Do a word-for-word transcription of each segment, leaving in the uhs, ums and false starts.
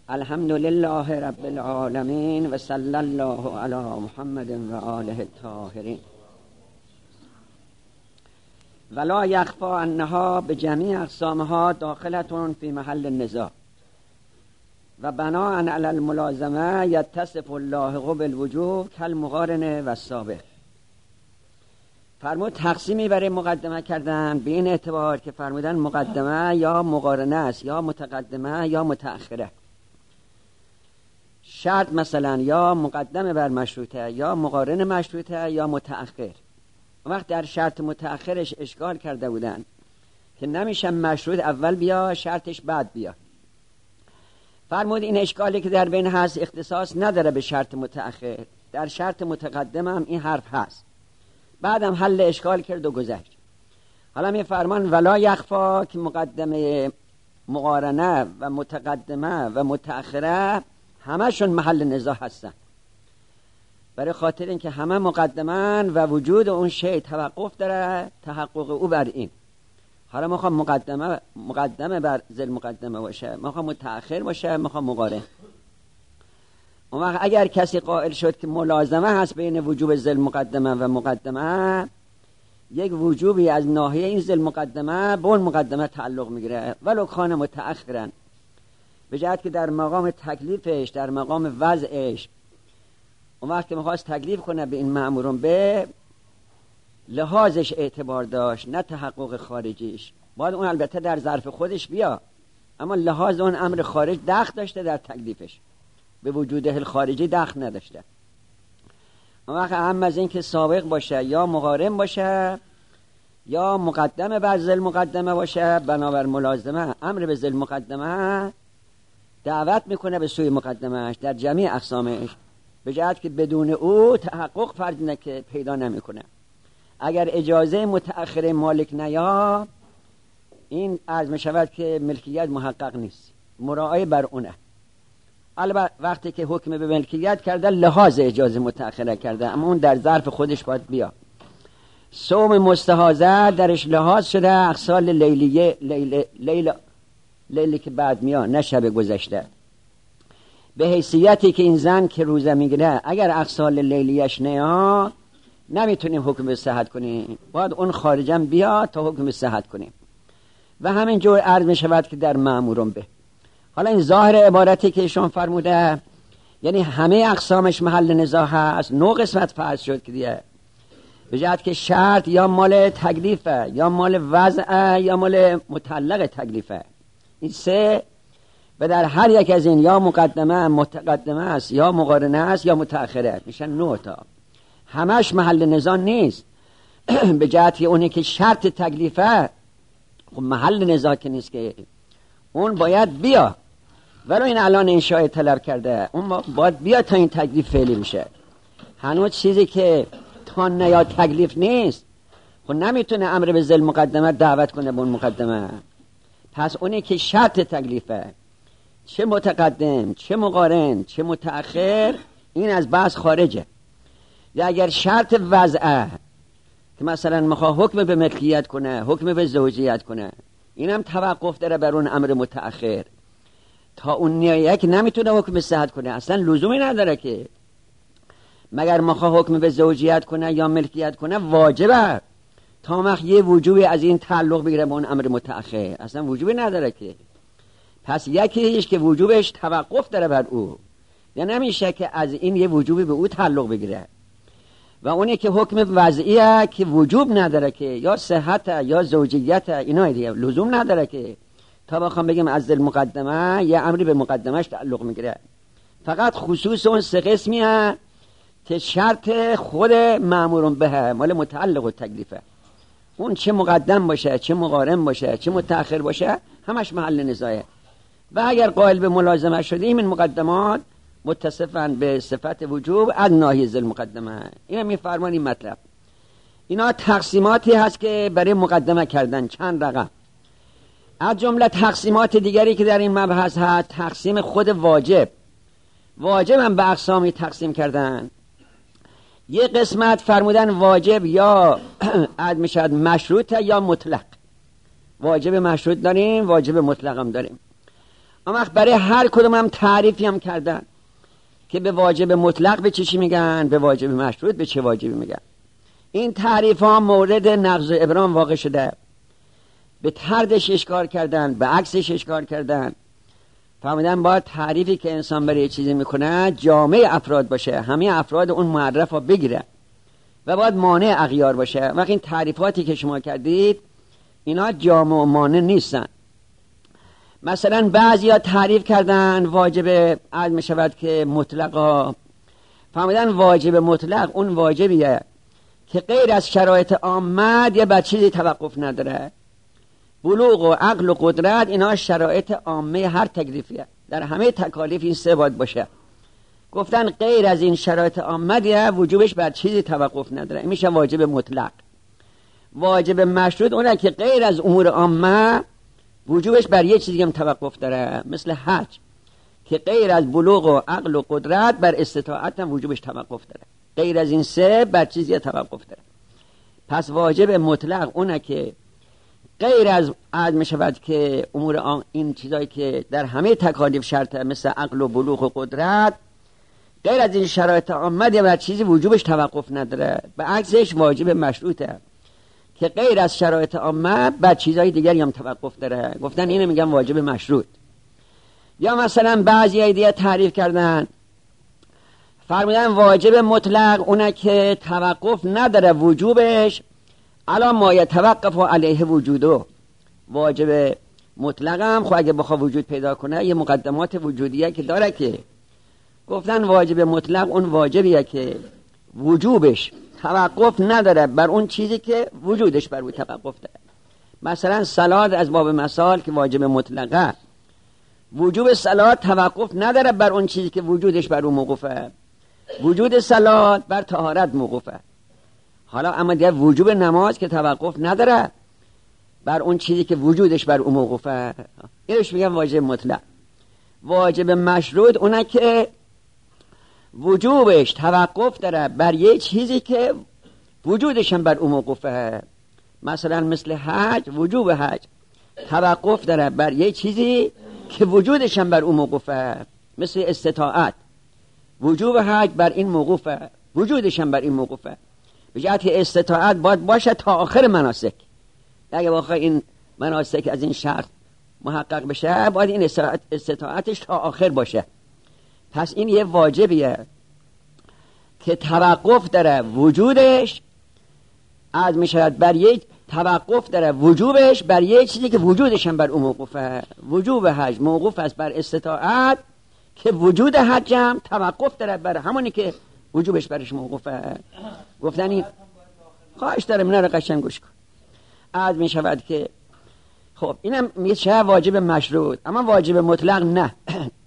الحمد لله رب العالمین و صلی الله علی محمد و آله الطاهرین. ولا یخفی انها به جمیع اقسامها داخلتون فی محل النزاع و بناء علی الملازمه یتصف اللاحق بالوجوب کالمقارنه و السابق. فرمود تقسیمی برای مقدمه کردن به این اعتبار که فرمودن مقدمه یا مقارنه است یا متقدمه یا متأخره. شرط مثلا یا مقدمه بر مشروطه یا مقارنه مشروطه یا متأخر. وقت در شرط متأخرش اشکال کرده بودن که نمیشه مشروط اول بیا شرطش بعد بیا. فرمود این اشکالی که در بین هست اختصاص نداره به شرط متأخر، در شرط متقدم هم این حرف هست. بعدم حل اشکال کرد و گذشت. حالا می فرمان ولا یخفا که مقدمه مقارنه و متقدمه و متأخره همشون محل نزاع هستن، برای خاطر اینکه همه مقدمان و وجود اون شی توقف داره تحقق او بر این. حالا میخوام مقدمه مقدمه بر ذل مقدمه باشه، میخوام متأخر باشه، میخوام مقارن. اون وقت اگر کسی قائل شد که ملازمه هست بین وجوب ذل مقدمه و مقدمه، یک وجوبی از ناحیه این ذل مقدمه به اون مقدمه تعلق میگیره ولو کان متأخرا، به جهت که در مقام تکلیفش در مقام وضعش اون وقت که میخواست تکلیف کنه به این مأمورون به لحاظش اعتبار داشت نه تحقق خارجیش. باید اون البته در ظرف خودش بیا، اما لحاظ اون امر خارج دخل داشته در تکلیفش، به وجوده الخارجی دخل نداشته. اون وقت اهم از این که سابق باشه یا مقارن باشه یا مقدمه بر ذل مقدمه باشه، بنابر ملازمه امر به ذل مقدمه دعوت میکنه به سوی مقدمهش در جمیع اقسامش، به جهت که بدون او تحقق فرض نه که پیدا نمیکنه. اگر اجازه متأخر مالک نیا، این عرض میشود که ملکیت محقق نیست، مراعای بر اونه. البته وقتی که حکم به ملکیت کرده لحاظ اجازه متأخره کرده، اما اون در ظرف خودش باید بیا. صوم مستحاضه درش لحاظ شده اقسال لیلیه لیل لیل لیلی که بعد میاد نه شب گذشته، به حیثیتی که این زن که روزه میگیره اگر اقسال لیلیش نیا نمیتونیم حکم به صحت کنیم، باید اون خارجم بیا تا حکم به صحت کنیم. و همین جور عرض میشود که در مأمورون به. حالا این ظاهر عبارتی که ایشون فرموده یعنی همه اقسامش محل نزاع هست، نوع قسمت فرض شد که دیگه به جهت که شرط یا مال تکلیفه یا مال وضعه یا مال متعلق تکلیفه، این سه و در هر یک از این یا مقدمه متقدمه است یا مقارنه است یا متأخره، میشن نه تا. همش محل نزاع نیست، به جهت که اونی که شرط تکلیفه خب محل نزاع که نیست، که اون باید بیا. ولو این الان انشاء طلب کرده اون باید بیا تا این تکلیف فعلی میشه. هنوز چیزی که تا نیا تکلیف نیست خب نمیتونه امر به ذل مقدمه دعوت کنه به اون مقدمه. پس اونی که شرط تکلیفه، چه متقدم چه مقارن چه متأخر، این از بحث خارجه. یا اگر شرط وضعه که مثلا میخواه حکم به ملکیت کنه، حکم به زوجیت کنه، اینم توقف داره بر اون امر متأخر. تا اون نیایه که نمیتونه حکم به صحت کنه، اصلا لزومی نداره که مگر میخواه حکم به زوجیت کنه یا ملکیت کنه واجبه تا وقت یه وجوبی از این تعلق بگیره به اون امر متأخر، اصلا وجوبی نداره که. پس یکیش که وجوبش توقف داره بر او، یا نمیشه که از این یه وجوبی به او تعلق بگیره. و اونی که حکم وضعیه که وجوب نداره که یا صحت یا زوجیت، اینا دیگه لزوم نداره که تا بخوام بگم از ذل مقدمه یه امری به مقدمش تعلق میگیره. فقط خصوص اون سه قسمیه که شرط خود مأمورون به مال متعلق و تکلیفه، اون چه مقدم باشه چه مقارن باشه چه متأخر باشه همش محل نزاعه. و اگر قائل به ملازمه شدیم این مقدمات متصفن به صفت وجوب از ناحیه ذل مقدمه. اینا میفرمان این مطلب. اینا تقسیماتی هست که برای مقدمه کردن، چند رقم. از جمله تقسیمات دیگری که در این مبحث هست تقسیم خود واجب. واجب هم به اقسامی تقسیم کردن. یه قسمت فرمودن واجب یا عد میشد مشروط یا مطلق. واجب مشروط داریم، واجب مطلق هم داریم. اما برای هر کدوم هم تعریفی هم کردن که به واجب مطلق به چی میگن، به واجب مشروط به چه واجبی میگن. این تعریف ها مورد نقض و ابرام واقع شده، به طردش اشکار کردن، به عکسش اشکار کردن. فهمیدن باید تعریفی که انسان برای چیزی میکنه جامع افراد باشه، همه افراد اون معرف ها بگیره و باید مانع اغیار باشه. وقتی این تعریفاتی که شما کردید اینا جامع و مانع نیستن. مثلا بعضی ها تعریف کردن واجب عد می شود که مطلقا، فهمیدن واجب مطلق اون واجبیه که غیر از شرایط عامه یه بر چیزی توقف نداره. بلوغ و عقل و قدرت اینا شرایط عامه هر تکلیفیه، در همه تکالیف این سه باید باشه. گفتن غیر از این شرایط عامه وجوبش بر چیزی توقف نداره، این میشه واجب مطلق. واجب مشروط اونه که غیر از امور عامه وجوبش بر یه چیزی هم توقف داره، مثل حج که غیر از بلوغ و عقل و قدرت بر استطاعت هم وجوبش توقف داره، غیر از این سه بر چیزی توقف داره. پس واجب مطلق اونه که غیر از عد می شود که امور آن این چیزایی که در همه تکالیف شرطه مثل عقل و بلوغ و قدرت، غیر از این شرایط عامه بر چیزی وجوبش توقف نداره. به عکسش واجب مشروطه که غیر از شرایط عامه بر چیزای دیگری هم توقف داره. گفتن اینو میگن واجب مشروط. یا مثلا بعضی دیگه تعریف کردن، فرمودن واجب مطلق اونه که توقف نداره وجوبش علا ما یتوقف علیه وجودو. واجب مطلق هم خب اگه بخواه وجود پیدا کنه یه مقدمات وجودیه که داره، که گفتن واجب مطلق اون واجبیه که وجوبش توقف نداره بر اون چیزی که وجودش بر او توقف داره. مثلا صلات از باب مثال که واجب مطلقه، وجوب صلات توقف نداره بر اون چیزی که وجودش بر او موقوفه، وجود صلات بر طهارت موقوفه. حالا اما دیگه وجوب نماز که توقف نداره بر اون چیزی که وجودش بر او موقوفه، اینش میگن واجب مطلق. واجب مشروط اونه که وجوبش توقف داره بر یه چیزی که وجودش هم بر او موقوفه. مثلا مثل حج، وجوب حج توقف داره بر یه چیزی که وجودش هم بر او موقوفه، مثل استطاعت وجوب حج بر این موقوفه، وجودش هم بر این موقوفه. به جهت استطاعت باید باشه تا آخر مناسک. اگه واقعا این مناسک از این شرط محقق بشه باید این استطاعتش تا آخر باشه. پس این یه واجبیه که توقف داره وجودش از میشود بر یک توقف داره وجوبش بر یک چیزی که وجودش هم بر اون موقوفه. وجوب حج موقوف است بر استطاعت که وجود حج هم توقف داره بر همونی که وجوبش برش موقوفه. گفتن این خواهش داره منه رو قشنگ گوش کن. از میشود که خب اینم میشه واجب مشروط، اما واجب مطلق نه.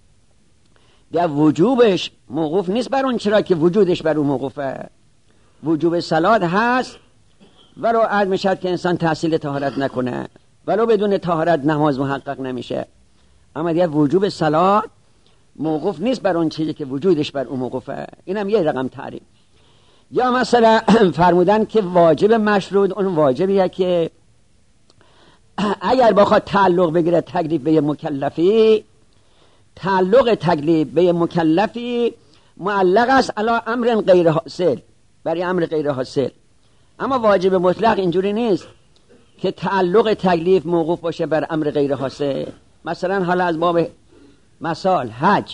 در وجوبش موقوف نیست بر اون چرا که وجودش بر اون موقوفه. وجوب صلات هست ولو عرض میشد که انسان تحصیل طهارت نکنه، ولو بدون طهارت نماز محقق نمیشه، اما دیگه وجوب صلات موقوف نیست بر اون چیزی که وجودش بر اون موقوفه. اینم یه رقم تعریف. یا مثلا فرمودن که واجب مشروط اون واجبیه که اگر بخواد تعلق بگیره تکلیف به مکلفی، تعلق تکلیف به مکلفی معلق است علی امر غیر حاصل، برای امر غیر حاصل. اما واجب مطلق اینجوری نیست که تعلق تکلیف موقوف باشه بر امر غیر حاصل. مثلا حالا از باب مثال حج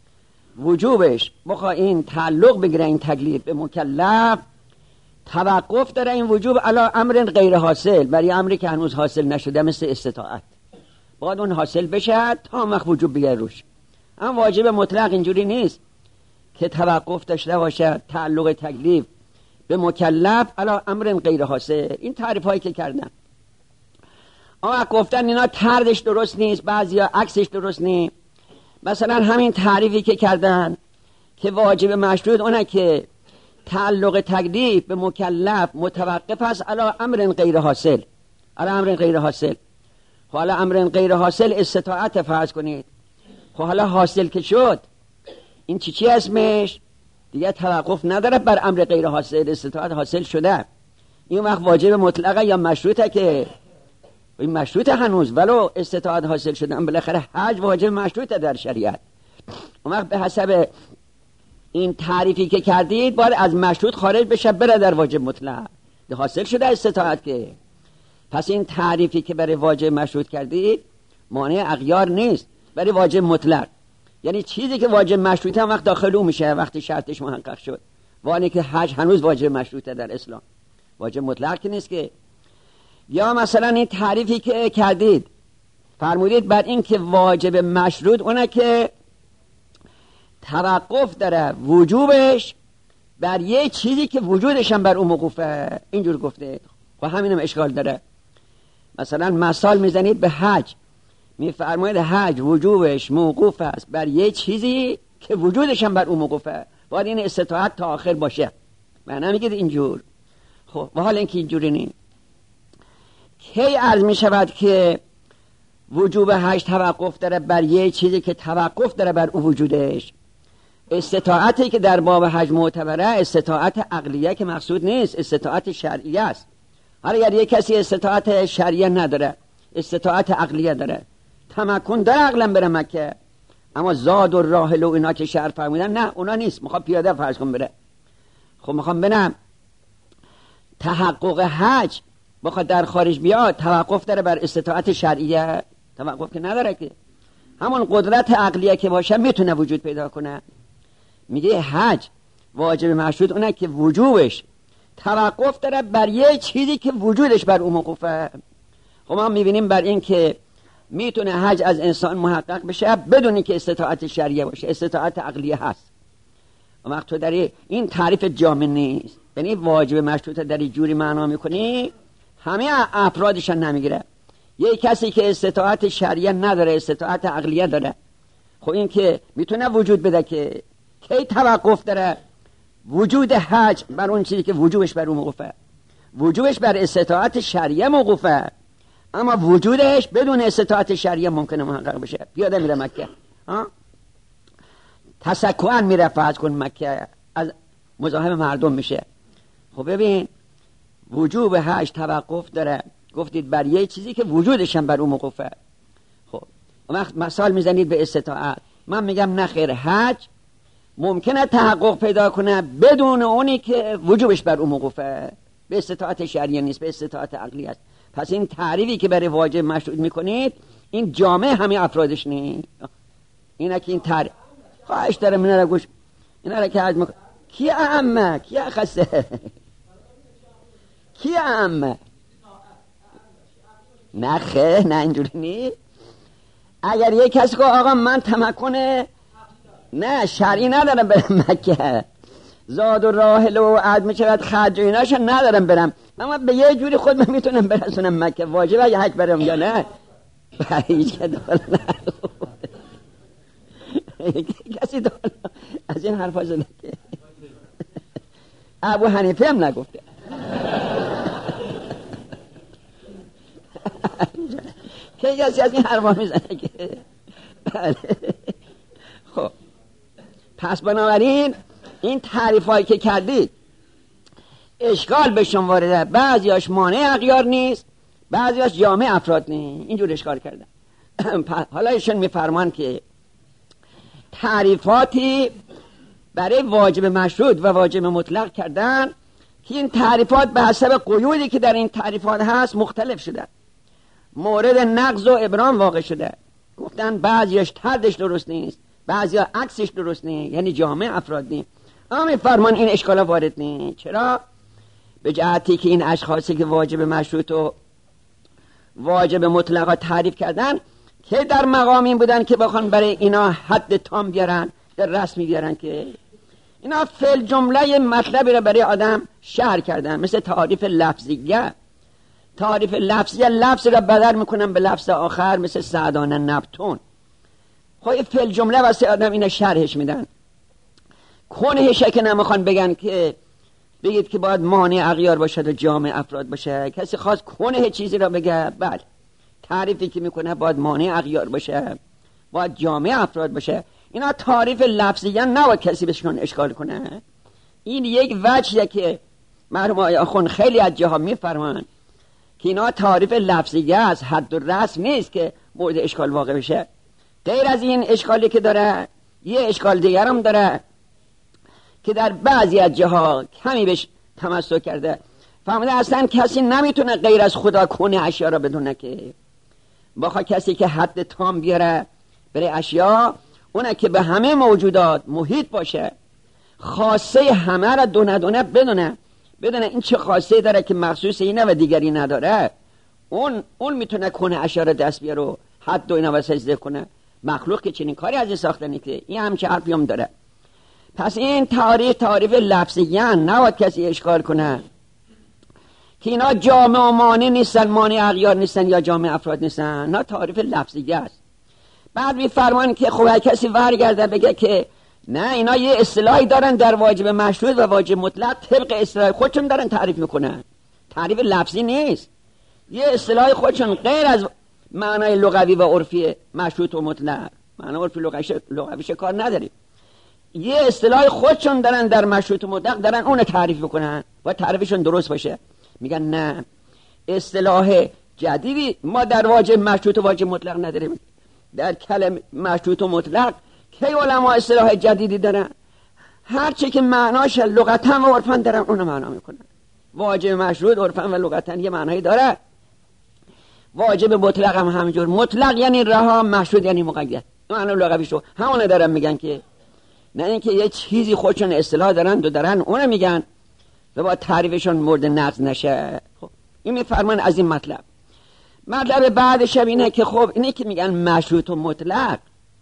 وجوبش بخواه این تعلق بگیره این تکلیف به مکلف، توقف داره این وجوب علی امر غیر حاصل، برای امری که هنوز حاصل نشده مثل استطاعت، باید اون حاصل بشه تا مخ وجوب بگیره روش. اما واجب مطلق اینجوری نیست که توقف داشته باشه تعلق تکلیف به مکلف علی امر غیر حاصل. این تعریف هایی که کردن آقا گفتن اینا طردش درست نیست، بعضیا عکسش درست نیست. مثلا همین تعریفی که کردن که واجب مشروط اونه که تعلق تکلیف به مکلف متوقف است علی امر غیر حاصل، علی امر غیر حاصل. حالا امر غیر حاصل استطاعت فرض کنید، خب حالا حاصل که شد این چی چی اسمش دیگه توقف نداره بر امر غیر حاصل، استطاعت حاصل شده. این وقت واجب مطلقه یا مشروطه که این مشروط هنوز، ولو استطاعت حاصل شدن بالاخره حج واجب مشروط در شریعت. اون وقت به حسب این تعریفی که کردید باید از مشروط خارج بشه بره در واجب مطلق. حاصل شده استطاعت که، پس این تعریفی که برای واجب مشروط کردید مانع اغیار نیست برای واجب مطلق. یعنی چیزی که واجب مشروطه هم وقت داخل اون میشه وقتی شرطش محقق شد، ولی که حج هنوز واجب مشروطه در اسلام، واجب مطلق که نیست که. یا مثلا این تعریفی که کردید فرمودید بر این که واجب مشروط اونه که توقف داره وجوبش بر یه چیزی که وجودش هم بر اون موقوفه، اینجور گفته. خب همینم اشکال داره. مثلا مثال میزنید به حج، میفرمایید حج وجوبش موقوف است بر یه چیزی که وجودش هم بر اون موقوفه، باید این استطاعت تا آخر باشه. معنی میگید اینجور. خب و حالا اینکه اینجوری نیم، کی عرض میشود که وجوب حج توقف داره بر یه چیزی که توقف داره بر اون وجودش؟ استطاعتی که در باب حج معتبره استطاعت عقلیه که مقصود نیست، استطاعت شرعیه است. حالا اگر یک کسی استطاعت شرعیه نداره، استطاعت عقلیه داره، تمکن داره عقلا بره مکه، اما زاد و راحل و اینا که شرع فرمودن نه اونا نیست، میخواد پیاده فرض کن بره. خب میخوام بنم تحقق حج بخواد در خارج بیاد توقف داره بر استطاعت شرعیه؟ توقف که نداره که، همون قدرت عقلیه که باشه میتونه وجود پیدا کنه. میگه حج واجب مشروط اونه که وجوبش توقف داره بر یه چیزی که وجودش بر اون موقوفه. خب ما میبینیم بر این که میتونه حج از انسان محقق بشه بدون که استطاعت شرعیه باشه، استطاعت عقلیه هست. و وقت تو داری این تعریف جامع نیست، یعنی واجب مشروط داری جوری معنا میکنی همه افرادش نمیگیره. یه کسی که استطاعت شرعیه نداره استطاعت عقلیه داره، خب این که میتونه وجود بده که کی توقف داره وجود حج بر اون چیزی که وجوبش بر اون موقوفه، وجوبش بر استطاعت شرعیه موقوفه، اما وجودش بدون استطاعت شرعیه ممکنه محقق بشه. پیاده میره مکه، ها تسکوان میره فرض کن مکه، از مزاحم مردم میشه. خب ببین وجوب حج توقف داره، گفتید بر یه چیزی که وجودش هم بر اون موقوفه. خب وقت مثال میزنید به استطاعت، من میگم نخیر، حج ممکنه تحقق پیدا کنه بدون اونی که وجوبش بر اون موقوفه، به استطاعت شرعیه نیست، به استطاعت عقلی است. پس این تعریفی که برای واجب مشروط میکنید این جامعه همه افرادش نیست. اینه که این تعریف خواهش داره منه رو گوش، اینا رو که حج میکنه کی اهمه کی اخصه کی اهمه؟ نه خیر، نه اینجوری نیست. اگر یک کسی که آقا من تمکن نه شرعی ندارم برم مکه، زاد و راحل و عدم چقدر خرج و ایناش ندارم برم، اما به یه جوری خود من میتونم برسونم مکه، واجب اگه حج برم یا نه؟ هیچ که دول کسی دول از این حرفا زده که ابو حنیفه هم نگفته. که کسی از این حرفا میزنه که خب پس بنابراین این تعریفایی که کردید اشکال بهشون وارده، بعضیاش مانع اغیار نیست، بعضیاش جامع افراد نیست، اینجور اشکال کردن. حالا ایشون میفرمان که تعریفاتی برای واجب مشروط و واجب مطلق کردن که این تعریفات به حسب قیودی که در این تعریفات هست مختلف شده، مورد نقض و ابرام واقع شده. گفتن بعضیش طردش درست نیست، بعضیا عکسش درست نیست، یعنی جامع افراد نیست. اما میفرمان این اشکالا وارد نیست. چرا؟ به جهتی که این اشخاصی که واجب مشروط و واجب مطلقا تعریف کردن که در مقامی بودن که بخوان برای اینا حد تام بیارن در رسمی بیارن، که اینا فعل جمله مطلبی را برای آدم شرح کردن، مثل تعریف لفظیه. تعریف لفظیه لفظ را بدل میکنن به لفظ آخر، مثل سعدان نبتون. خب فعل جمله واسه آدم اینا شرحش میدن. کنهش که نمیخوان بگن که بگید که باید مانع اغیار باشد و جامع افراد باشه، کسی خواست کنه چیزی را بگه، بله تعریفی که میکنه باید مانع اغیار باشه، باید جامع افراد باشه، اینا تعریف لفظیه نباید کسی بهشون اشکال کنه. این یک وجهیه که مرحوم آقای آخوند خیلی از جاها میفرمان که اینا تعریف لفظیه است، حد و رسم نیست که مورد اشکال واقع بشه. غیر از این اشکالی که داره، یه اشکال دیگر هم داره که در بعضی از جاها کمی بهش تمسک کرده. فهمیده اصلا کسی نمیتونه غیر از خدا کنه اشیا را بدونه، که بخواه کسی که حد تام بیاره برای اشیا، اونه که به همه موجودات محیط باشه، خاصه همه را دونه دونه بدونه، بدونه این چه خاصه داره که مخصوص اینه و دیگری نداره. اون اون میتونه کنه اشیا را دست بیاره و حد و اینا و سجده کنه. مخلوق که چنین کاری از این ساخته نیست. این همچه حرفی هم داره. پس این تعریف تعریف لفظیه، نباید کسی اشکال کنه که اینا جامع و مانع نیستن، مانع اغیار نیستن یا جامع افراد نیستن. نه، تعریف لفظیه است. بعد میفرمان که خب کسی برگرده بگه که نه، اینا یه اصطلاحی دارن در واجب مشروط و واجب مطلق، طبق اصطلاح خودشون دارن تعریف میکنن. تعریف لفظی نیست، یه اصطلاح خودشون غیر از معنای لغوی و عرفی مشروط و مطلق. معنای عرفی لغویش کار نداریم. یه اصطلاح خودشون دارن در مشروط و مطلق، دارن اون تعریف میکنن و تعریفشون درست باشه. میگن نه، اصطلاح جدیدی ما در واجب مشروط و واجب مطلق نداریم. در کلمه مشروط و مطلق که علما اصطلاح جدیدی دارن، هر چی که معناش لغتا و عرفا دارن اون معنا میکنن. واجب مشروط عرفا و لغتا یه معنایی داره، واجب مطلق هم همینجور. مطلق یعنی رها، مشروط یعنی مقید. معنی لغویشو همونه دارن میگن، که نه اینکه یه چیزی خودشون اصطلاح دارن و دارن اون میگن و با تعریفشون مورد نقض نشه. خب این میفرمان از این مطلب. مطلب بعدش اینه که خب اینه که میگن مشروط و مطلق،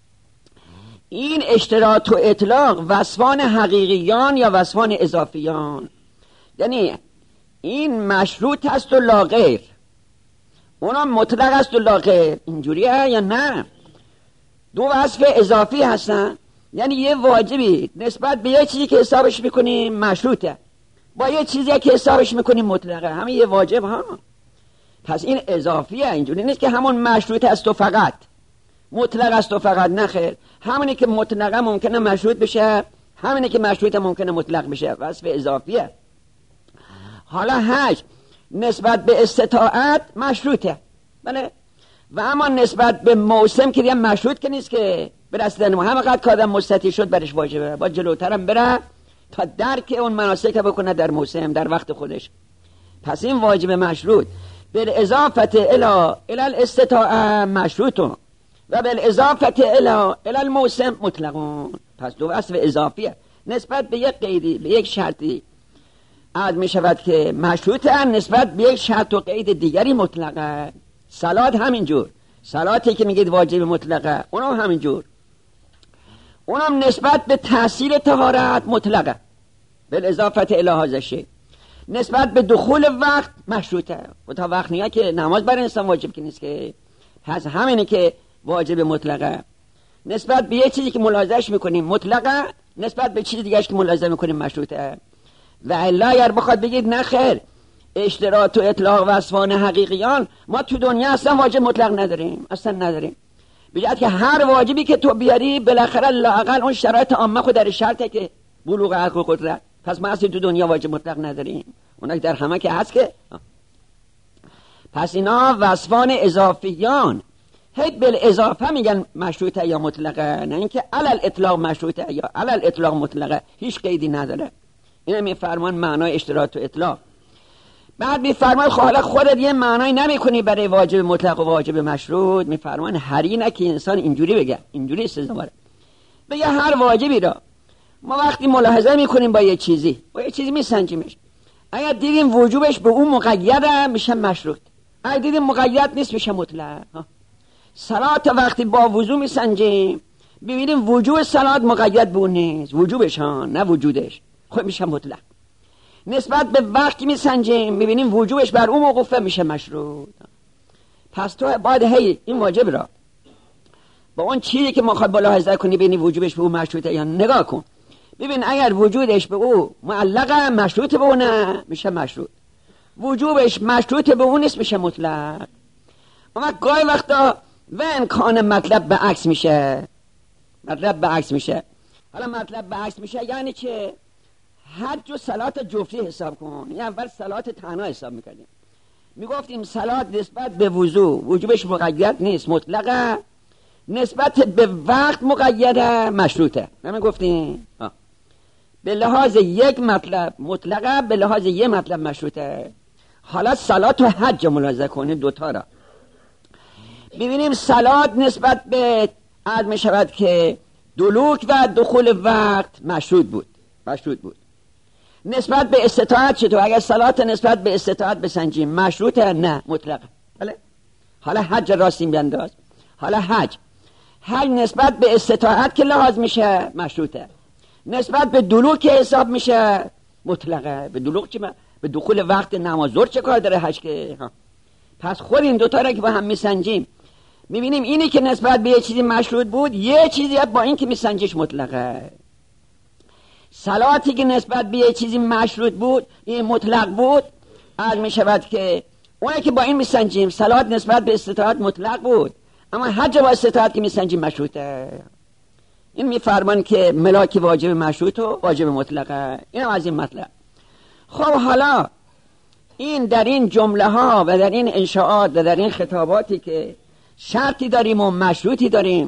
این اشتراط و اطلاق وصفان حقیقیان یا وصفان اضافیان. یعنی این مشروط است و لا غیر، اونا مطلق است و لا غیر. اینجوریه یا نه؟ دو وصف اضافی هستن. یعنی یه واجبی نسبت به یه چیزی که حسابش میکنیم مشروطه، با یه چیزی که حسابش میکنیم مطلقه. همه یه واجب ها. پس این اضافیه، اینجوری نیست که همون مشروط است و فقط مطلق است و فقط. نخیر، همونی که مطلقه ممکنه مشروط بشه، همونی که مشروطه ممکنه مطلق بشه. وصف اضافیه. حالا هشت، نسبت به استطاعت مشروطه، بله، و اما نسبت به موسم که دیگه مشروط که نیست، که برسیدن همه قد که آدم مستطیع شد برش واجبه، با جلوترم بره تا درک اون مناسک بکنه در موسم، در وقت خودش. پس این واجب مشروط بالاضافت الى الى الاستطاعه مشروطون و بالاضافت الى الى الموسم مطلقون. پس دو وصف اضافیه نسبت به یک قیدی، به یک شرطی عاد می شود که مشروطه، نسبت به یک شرط و قید دیگری مطلقه. صلات همینجور، صلاتی که میگید واجب مطلقه اونم همینجور، اونم نسبت به تحصیل طهارت مطلقه بالاضافت الی هذا الشیء. نسبت به دخول وقت مشروطه، و تا وقت نیا که نماز برای انسان واجب که نیست، که پس همینه که واجب مطلقه. نسبت به یه چیزی که ملاحظهش میکنیم مطلقه، نسبت به چیز دیگهش که ملاحظه میکنیم مشروطه. و الا اگر بخواد بگید نه خیر، اشتراط و اطلاق وصفان حقیقیان ما تو دنیا اصلا واجب مطلق نداریم، اصلا نداریم. بجد که هر واجبی که تو بیاری بالاخره لااقل اون شرایط عامه خود در شرطه که بلوغ عقل و قدرت. پس ما اصلا تو دنیا واجب مطلق نداریم، اونک در همه که هست که. پس اینا وصفان اضافیان، هی بالاضافه میگن مشروطه یا مطلقه، نه اینکه علل اطلاق مشروطه یا علل اطلاق مطلقه، هیچ قیدی نداره. اینا میفرمان معنای اشتراط و اطلاق. بعد میفرمان حالا خودت یه معنای نمیکنی برای واجب مطلق و واجب مشروط. میفرمان هرینه که انسان اینجوری بگه، اینجوری استدلال بگه هر واجبی را ما وقتی ملاحظه میکنیم با یه چیزی، با یه چیزی میسنجیمش، اگر دیدیم وجوبش به اون مقیده میشه مشروط، اگر دیدیم مقید نیست میشه مطلق. صلات وقتی با وضو میسنجیم ببینیم وجوب صلات مقید به اون نیست، وجوبش ها نه وجودش، خب میشه مطلق. نسبت به وقتی میسنجیم ببینیم وجوبش بر اون موقوفه میشه مشروط. پس تو باید هی این واجب را با اون چیزی که مخاطب ملاحظه کنی ببینی وجوبش به اون مشروطه یا نگاه کن، ببین اگر وجودش به او معلقه مشروط به اون میشه مشروط، وجوبش مشروط به اون نیست میشه مطلق. اما گاهی وقتا و امکان مطلب به عکس میشه، مطلب به عکس میشه. حالا مطلب به عکس میشه یعنی که حج و صلات جفتی حساب کن، یعنی اول صلات تنها حساب میکردیم، میگفتیم صلات نسبت به وضو وجوبش مقید نیست، مطلقه، نسبت به وقت مقیده، مشروطه. نمیگفتیم به لحاظ یک مطلب مطلقه، به لحاظ یک مطلب مشروطه. حالا صلات و حج ملاحظه کنید دوتا را ببینیم. صلات نسبت به عرض می شود که دلوک و دخول وقت مشروط بود مشروط بود نسبت به استطاعت چطور؟ اگر صلات نسبت به استطاعت بسنجیم مشروطه؟ نه، مطلقه. بله. حالا حج راستیم بینداز. حالا حج حج نسبت به استطاعت که لحاظ میشه مشروطه، نسبت به دلوک که حساب میشه مطلقه. به دلوک چی؟ به دخول وقت نماز ظهر چه کار داره حج که؟ ها. پس خود این دوتا را که با هم میسنجیم میبینیم اینی که نسبت به یه چیزی مشروط بود یه چیزی با این که میسنجیش مطلقه. صلاتی که نسبت به یه چیزی مشروط بود این مطلق بود، عرض میشود که اونی که با این میسنجیم صلات نسبت به استطاعت مطلق بود، اما حج با استطاعت که میسنجیم مشروطه. این میفرمان که ملاک واجب مشروط و واجب مطلقه. اینم از این مطلب. خب حالا این در این جمله ها و در این انشاءات و در این خطاباتی که شرطی داریم و مشروطی داریم،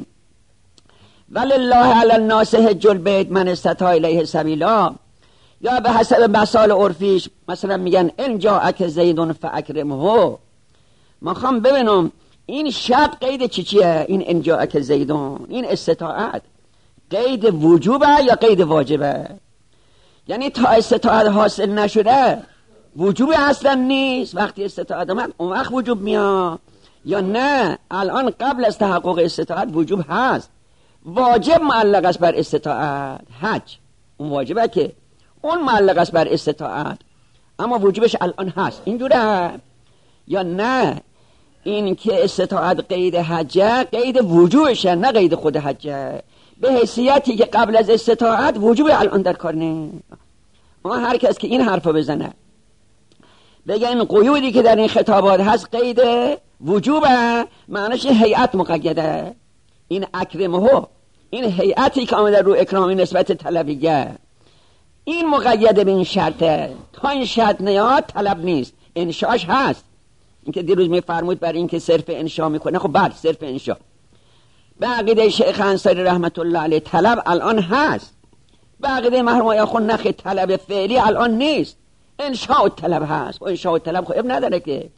ولله علی الناس حج البیت من استطاع الیه سبیلا، یا به حسب مثال عرفیش مثلا میگن ان جاءک زید فاکرمه. ما خوام ببینم این شرط قید چی چیه؟ این ان جاءک زید، این استطاعت قید وجوبه یا قید واجبه؟ یعنی تا استطاعت حاصل نشده وجوب اصلا نیست، وقتی استطاعت اومد اون وقت وجوب میاد، یا نه الان قبل از تحقق استطاعت وجوب هست. واجب معلق است بر استطاعت، حج اون واجبه که اون معلق است بر استطاعت، اما وجوبش الان هست. اینجوره یا نه؟ این که استطاعت قید حجه قید وجوبشه نه قید خود حجه، به حیثیتی که قبل از استطاعت وجوب الان در کار نه. اما هر کس که این حرفا بزنه بگه این قیودی که در این خطابات هست قید وجوبه، معنیش هیئت مقیده. این اکرمه، این هیئتی که آمده رو اکرامی نسبت طلبیه، این مقیده به این شرطه. تا این شرط نیاد طلب نیست، انشاش هست. اینکه دیروز میفرمود بر این که صرف انشا میکنه، خب بعد صرف انشا به عقیده شیخ انصاری رحمت الله علیه طلب الان هست، به عقیده مرحوم آقای خود نخ طلب فعلی الان نیست، انشاء و طلب هست. و انشاء و طلب خب نداره که.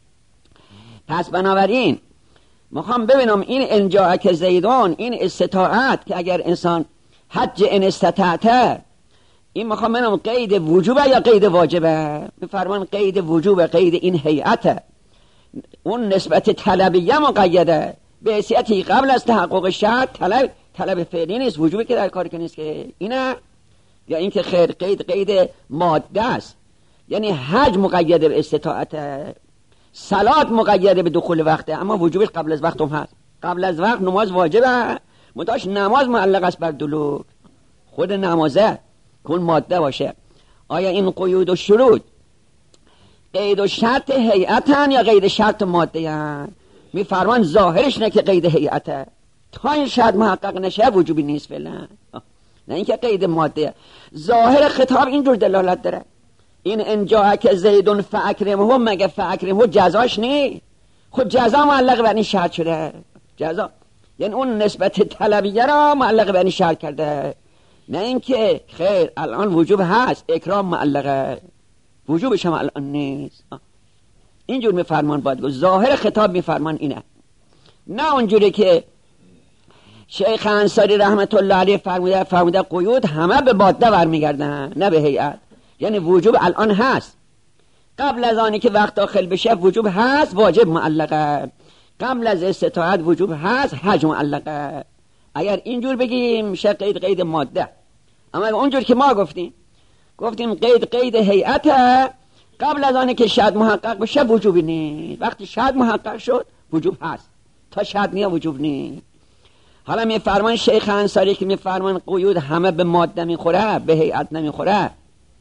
پس بنابراین میخوام ببینم این انجا که زیدان، این استطاعت که اگر انسان حج ان استطاعته، این میخوام ببینم قید وجوبه یا قید واجبه؟ میفرمان قید وجوبه، قید این هیئته. اون نسبت طلبیه مقیده به حیثیتی قبل از تحقق شرط طلب طلب فعلی نیست، وجوبی که در کار که نیست که اینه، یا این که خیر قید قید ماده است. یعنی حج مقیده به استطاعت، صلات مقیده به دخول وقته، اما وجوبش قبل از وقت هم هست. قبل از وقت نماز واجبه، متاش نماز معلق است بر دلوک، خود نمازه کن ماده باشه. آیا این قیود و شروط قید و شرط هیئتن یا قید شرط ماده هن؟ میفرمان ظاهرش نه که قید هیئته، تا این شرط محقق نشه وجوبی نیست فعلا، نه اینکه قید ماده. ظاهر خطاب اینجور دلالت داره. این انجا که زیدون فاکرمه، مگه فاکرمه جزاش نی؟ خود جزا معلق بر این شرط شده، جزا یعنی اون نسبت طلبیه را معلق بر این شرط کرده، نه اینکه خیر الان وجوب هست اکرام معلقه، وجوبش هم الان نیست. اینجور میفرمان باید گفت، ظاهر خطاب میفرمان اینه، نه اونجوری که شیخ انصاری رحمت الله علیه فرموده فرموده قیود همه به ماده برمیگردن نه به هیئت. یعنی وجوب الان هست، قبل از آنی که وقت داخل بشه وجوب هست، واجب معلقه. قبل از استطاعت وجوب هست، حج معلقه. اگر اینجور بگیم میشه قید قید ماده. اما اونجور که ما گفتیم گفتیم قید قید هیئت، قبل از آنی که شرط محقق بشه وجوبی نیست، وقتی شرط محقق شد وجوب هست، تا شرط نیا وجوب نیست. حالا میفرمان شیخ انصاری که میفرمان قیود همه به ماده میخوره به هیئت نمیخوره،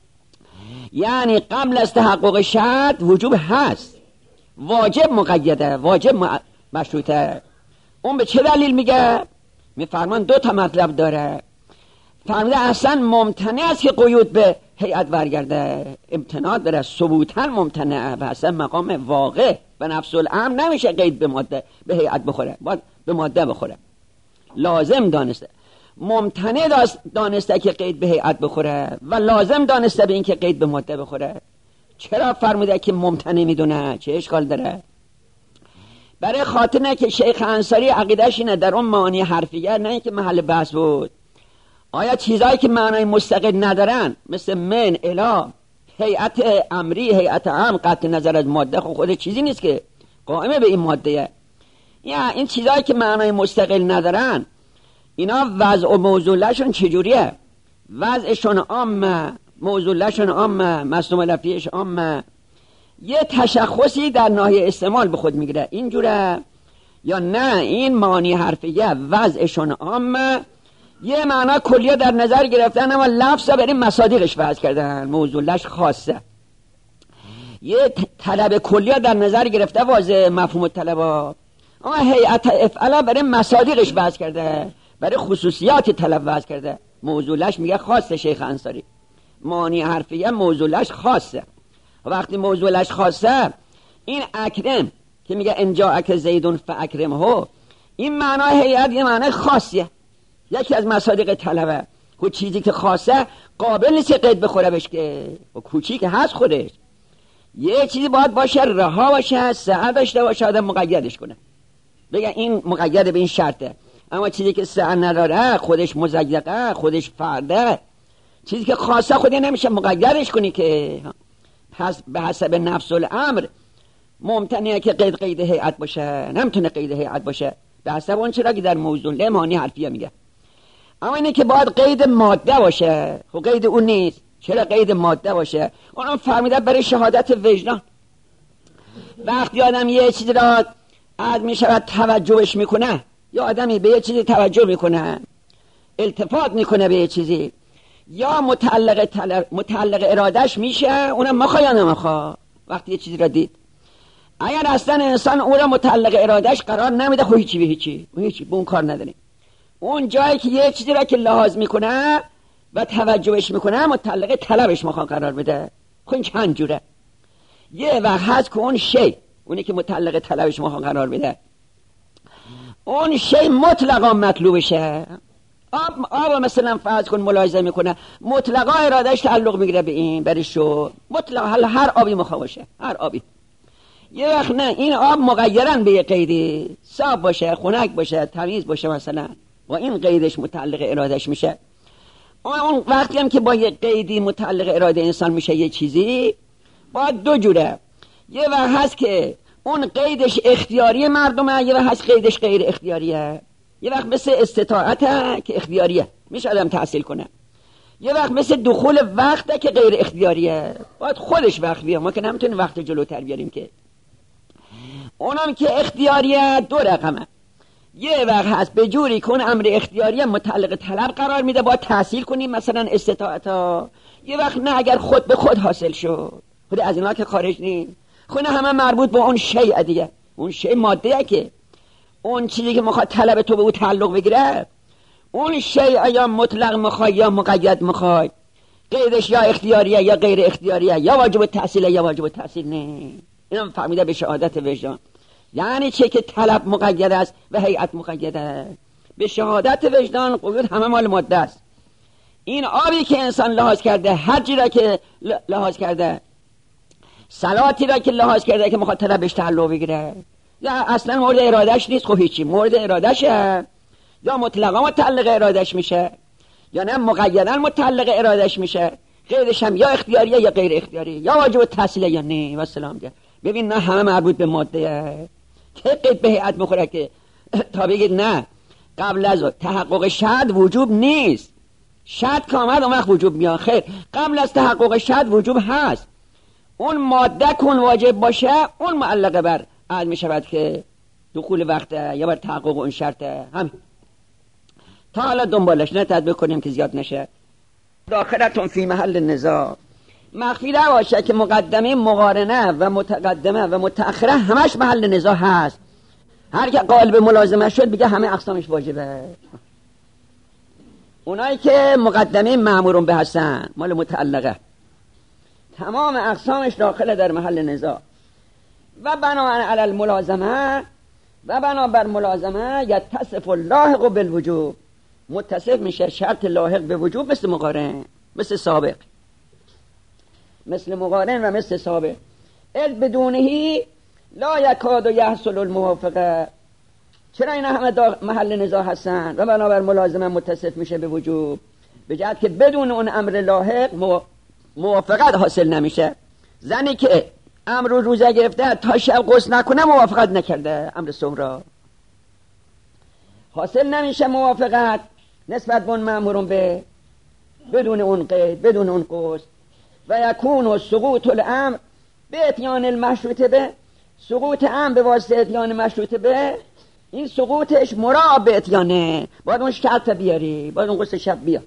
یعنی قبل از تحقق شرط وجوب هست، واجب مقیده، واجب مشروطه. اون به چه دلیل میگه؟ میفرمان دو تا مطلب داره. فرموده اصلا ممتنع است که قیود به هیئت برگرده، امتناع داره، ثبوتا ممتنع و اصلا مقام واقع و نفس الامر نمیشه قید به ماده به هیئت بخوره، باید به ماده بخوره. لازم دانسته ممتنع دانسته که قید به هیئت بخوره و لازم دانسته به این که قید به ماده بخوره. چرا فرموده که ممتنع میدونه؟ چه اشکال داره؟ برای خاطر نه که شیخ انصاری عقیده‌اش اینه در اون معانی حرفیه، نه اینکه محل بحث بود. آیا چیزایی که معنای مستقل ندارن مثل من، اله، هیئت امری، هیئت امر، قطع نظر از ماده، خود, خود چیزی نیست که قائمه به این ماده. یا این چیزایی که معنای مستقل ندارن اینا وضع و موضوعشون چجوریه؟ وضعشون عامه، موضوعشون عامه، مصنوع لفظیش عامه، یه تشخصی در ناحیه استعمال به خود میگیره اینجوره، یا نه این معانی حرفیه وضعشون عامه، یه معنا کلیه در نظر گرفتن اما لفظ برای مصادیقش وضع کردن، موضوعش خاصه. یه طلب کلیه در نظر گرفته واضح مفهوم طلبا، اما هیئت افعلا برای مصادیقش وضع کرده، برای خصوصیات طلب وضع کرده، موضوعش میگه خاصه. شیخ انصاری معانی حرفیه موضوعش خاصه. وقتی موضوعش خاصه، این اکرم که میگه انجا اک زیدون فاکرمه، این معنای هیئت یه معنای خاصیه، یکی از مصادیق طلبه. خود چیزی که خاصه قابل نیست قید بخوره بهش، که کوچیک هست خودش، یه چیزی باید باشه رها باشه، سعه داشته باشه، آدم مقیدش کنه بگه این مقید به این شرطه. اما چیزی که سعه نداره، خودش مزیقه، خودش فرده، چیزی که خاصه خودی نمیشه مقیدش کنی که پس به حسب نفس الامر ممتنعه که قید قید هیئت باشه، نمیتونه قید هیئت باشه به حسب اون چرا که در موضوع معنی حرفیه میگه. اما اینه که باید قید ماده باشه، خب قید اون نیست. چرا قید ماده باشه؟ اونم فهمیده برای شهادت وجدان. وقتی آدم یه چیزی را عاد میشود توجهش میکنه، یا آدمی به یه چیزی توجه میکنه، التفات میکنه به یه چیزی، یا متعلق تل... متعلق ارادش میشه، اونم مخواه یا نمخواه. وقتی یه چیزی را دید، اگر اصلا انسان اون را متعلق ارادش قرار نمیده، خب هیچی به هیچی هیچی به اون کار نداریم. اون جایی که یه چیزی را که لحاظ میکنه و توجهش میکنه متعلق طلبش مخواه قرار بده. خب این چند جوره؟ یه وقت هست که اون شی، اونی که متعلق طلبش مخواه قرار بده، اون شی مطلقا مطلوبشه. آب آب مثلا فرض کن ملاحظه میکنه مطلقا ارادش تعلق میگیره به این برای شو مطلق، هر آبی مخواه باشه، هر آبی. یه وقت نه، این آب مغیرن به یه قیدی، صاف باشه، خنک باشه، تمیز باشه مثلا، و این قیدش متعلق ارادش میشه. اون وقتی هم که با یه قیدی متعلق اراده انسان میشه یه چیزی، باید دو جوره. یه وقت هست که اون قیدش اختیاری مردمه، یه وقت هست قیدش غیر اختیاریه. یه وقت مثل استطاعته که اختیاریه، میشه آدم تحصیل کنه. یه وقت مثل دخول وقته که غیر اختیاریه، باید خودش وقت بیاره، ما که نمیتونیم وقت جلوتر بیاریم که. اونم که اختیاریه دو رقمه. یه وقت هست به جوری که اون امر اختیاریه متعلق طلب قرار میده، باید تحصیل کنیم مثلا استطاعتا. یه وقت نه، اگر خود به خود حاصل شد، خود از اینا که خارج نیست، خود همه مربوط به اون شیء دیگه. اون شیء ماده‌ای که اون چیزی که میخواد طلب تو به او تعلق بگیره، اون شیء یا مطلق میخواد یا مقید میخواد، قیدش یا اختیاریه یا غیر اختیاریه، یا واجب التحصیل یا واجب التحصیل نه. اینم فهمیده به شهادت وجدان. یعنی چه که طلب مقید است و هیئت مقید است. به شهادت وجدان قیود همه مال ماده است. این آبی که انسان لحاظ کرده، حجی را که لحاظ کرده، صلاتی را که لحاظ کرده که میخواد طلبش تعلق بگیره، یا اصلا مورد ارادش نیست، خب هیچی مورد ارادشه، یا مطلقا متعلق ارادش میشه، یا نه مقیدا متعلق ارادش میشه، قیدش هم یا اختیاریه یا غیر اختیاریه، یا واجب التحصیل یا نه. و سلام ده. ببین نه، همه مربوط به ماده. که قید به هیئت میخوره که تا بگید نه قبل از تحقق شرط وجوب نیست، شرط که آمد اون وقت وجوب میاد. خیر، قبل از تحقق شرط وجوب هست، اون ماده کن واجب باشه، اون معلقه بر عد میشود که دخول وقته یا بر تحقق اون شرطه. همین تا حالا دنبالش نه تدبیر کنیم که زیاد نشه. داخلتون فی محل نزاع. مخفی نباشه که مقدمه مقارنه و متقدمه و متأخره همش محل نزاع هست. هر که قائل به ملازمه شد بگه همه اقسامش واجبه. اونایی که مقدمه مأمورون به هستن مال متعلقه، تمام اقسامش داخل در محل نزاع. و بنابر علی الملازمه و بنابر ملازمه یتصف اللاحق بالوجوب، متصف میشه شرط لاحق به وجوب مثل مقارن، مثل سابق، مثل مقارن و مثل سابق. اذ بدونهی لا یکاد یحصل الموافقه. چرا این همه محل نزاع هستن؟ و بنابر ملازمه متصف میشه به وجوب، به جهت که بدون اون امر لاحق موافقت حاصل نمیشه. زنی که امر روزه گرفته تا شب غسل نکنه موافقت نکرده، امر صوم را حاصل نمیشه موافقت نسبت به اون مأمورون به، بدون اون قید، بدون اون غسل. و یکون سقوط الامر به اتیان المشروط به، سقوط امر به واسطه اتیان مشروط به، این سقوطش مراعا به اتیانه، باید اون شرط بیاری، باید اون غسل شب بیا.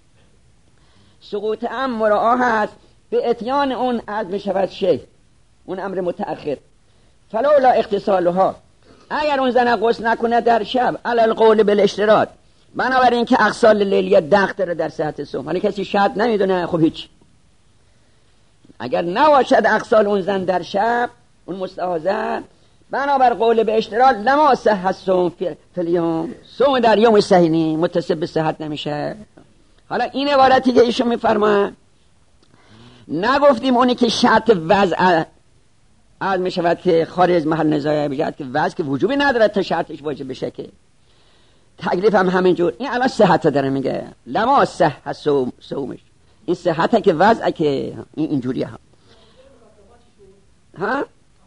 سقوط امر مراعا هست به اتیان اون عزم شود شی، اون امر متأخر. فلولا اختصالها، اگر اون زن غسل نکنه در شب علی القول بالاشتراط، بنابراین که اغسال لیلیه دخل داره در صحت صوم، ولی کسی شرط نمیدونه، خب هیچ. اگر نباشد اغسال اون زن در شب، اون مستحاضه، بنابر قول به اشتراط لما صح الصوم فی الیوم، صوم در یوم صحیح نی، متصل به صحت نمیشه. حالا این عبارتی که ایشون میفرمایند، نگفتیم اونی که شرط وضع از می شود که خارج محل نزاعه، بجد که وضع که وجوبی نداره تا شرطش واجب بشه، که تکلیف هم همینجور. این الان صحت داره میگه لما صح صوم، صومش این صحته که وضعه، که این اینجوری هم ها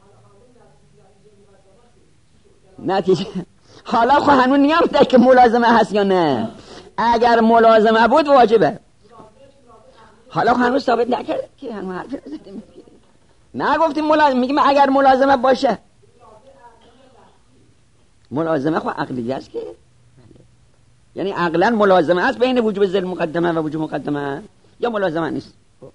نتیجه. حالا خو هنون نیامده که ملازمه هست یا نه، اگر ملازمه بود واجبه. حالا هنوز ثابت نکرده که هنوز حرفی نزدیم، نگفتیم ملازمه، میگیم اگر ملازمه باشه. ملازمه خو عقلی است، که یعنی عقلا ملازمه است بین وجوب ذل مقدمه و وجوب مقدمه، یا ملازمه نیست.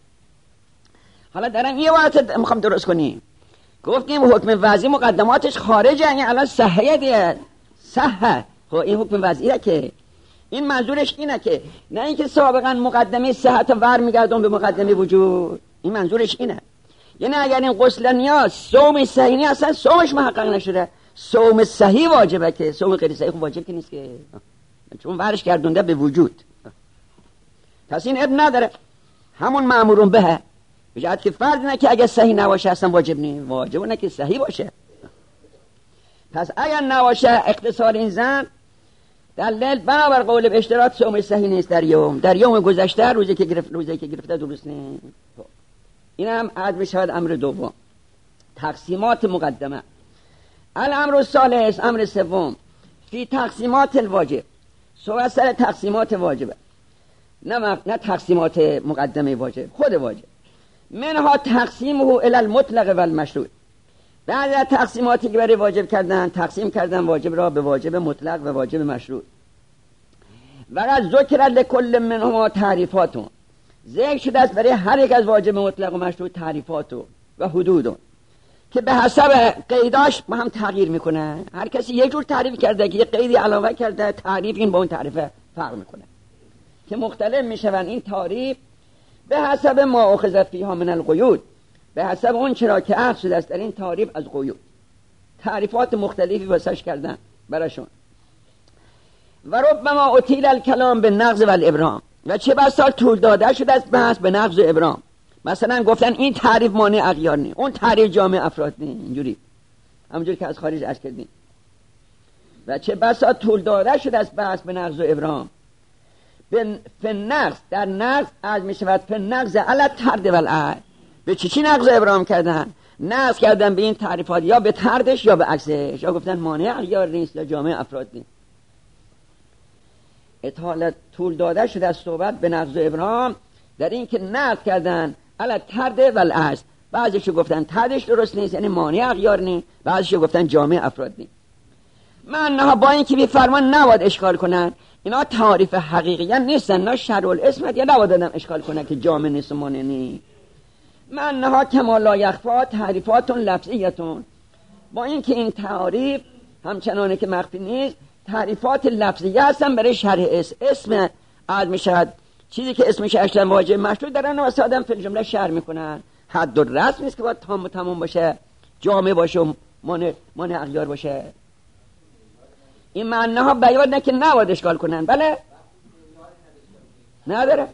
حالا درم یه وقت میخوام درست کنیم، گفتیم حکم وضعی مقدماتش خارجه، یعنی الان صحیه دیگه، صحه. خب این حکم وضعیه، که این منظورش اینه که نه اینکه سابقا مقدمه صحت ور میگردون به مقدمه وجود، این منظورش اینه. یعنی اگر این غسل نیاز صوم صحیح نیست، اصلا صومش محقق نشده، صوم صحیح واجبه، که صوم غیر صحیح واجب که نیست، که چون ورش گردونده به وجود. پس این اب نداره، همون مأمورون به، به جهت که فرض نه که اگر صحیح نباشه اصلا واجب نیست، واجب نه که صحیح باشه. پس اگر نباشه اختصار این زن در لیل بنابر قول به اشتراط صوم صحیح نیست در یوم، در یوم گذشته، روزی که گرفت، روزی که گرفته درست نیست. این هم عدم شود. امر دوم تقسیمات مقدمه. الامر الثالث، امر سوم، فی تقسیمات الواجب، سو سر تقسیمات واجبه، نه نه تقسیمات مقدمه واجب، خود واجب. منها تقسیمه الی المطلق و المشروط، بعد از تقسیماتی که برای واجب کردن، تقسیم کردن واجب را به واجب مطلق و واجب مشروط. و از ذکر لکل منهما تعریفاتون، ذکر شده است برای هر یک از واجب مطلق و مشروط تعریفاتو و حدودون، که به حسب قیداش با هم تغییر میکنه. هر کسی یه جور تعریف کرده که یه قیدی علاوه کرده، تعریف این با اون تعریف فرق میکنه، که مختلف میشون این تعریف به حسب ما اخذ فیها من القیود، به حسب اون چرا که اخذ شده است در این تعریف از قیود. تعریفات مختلفی واسش کردن براشون. و ربما اطیل الکلام به نقض و الابرام، و چه بسا طول داده شده است بحث به نقض و ابرام. مثلا گفتن این تعریف مانع اغیار نی، اون تعریف جامع افراد نی، اینجوری همونجوری که از خارج عرض کردیم. و چه بسا طول داده شده است بحث به نقض و ابرام. به نقض، در نقض از می شود به نقض علی ترد و العهد، به چی چی نقض و ابرام کردن؟ نقض کردن به این تعریفات یا به تردش یا به عکسش، یا گفتن مانع اغیار نیست یا جامع افراد نیست. اطالت طول داده شده از صحبت به نقض و ابرام در این که نقض کردن علی ترد و العهد، بعضیشو گفتن تردش درست نیست یعنی مانع اغیار نیست، بعضیشو گفتن جامع افراد نیست. من با این که بی فرمان نباید اشکال کنن، اینا تعریف حقیقی نیستن، نه شرع الاسمت، یا نباید آدم اشکال کنه که جامع نیست و مانع نیست. من نها کما لا یخفا تعریفاتون لفظیتون، با این که این تعریف همچنانه که مخفی نیست، تعریفات لفظیه هستن برای شرح اسم. اسم عد می شود چیزی که اسمش اصلا واجب مشروط دارن واسه آدم فی الجمله شرح میکنن. حد و رسم نیست که باید تام و تمام باشه، جامع باشه و مانع مانع اغیار باشه. این معنی ها بیان نه که نباید اشکال کنن. بله نداره.